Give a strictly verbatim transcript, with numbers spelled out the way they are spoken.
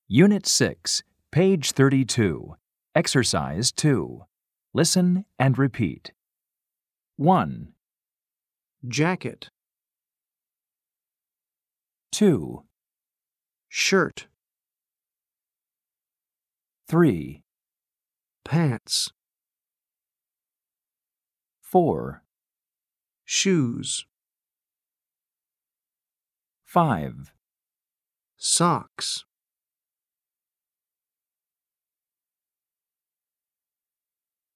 Unit six, page thirty-two. Exercise two. Listen and repeat. one, jacket, two, shirt, three, pants, four, shoes, five, socks.